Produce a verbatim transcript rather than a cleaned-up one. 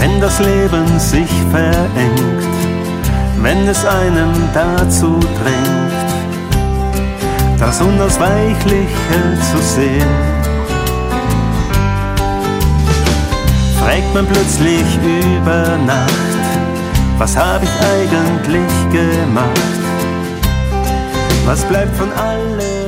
wenn das Leben sich verengt, wenn es einem dazu drängt, das Unausweichliche zu sehen. Fragt man plötzlich über Nacht, was hab ich eigentlich gemacht? Was bleibt von allem?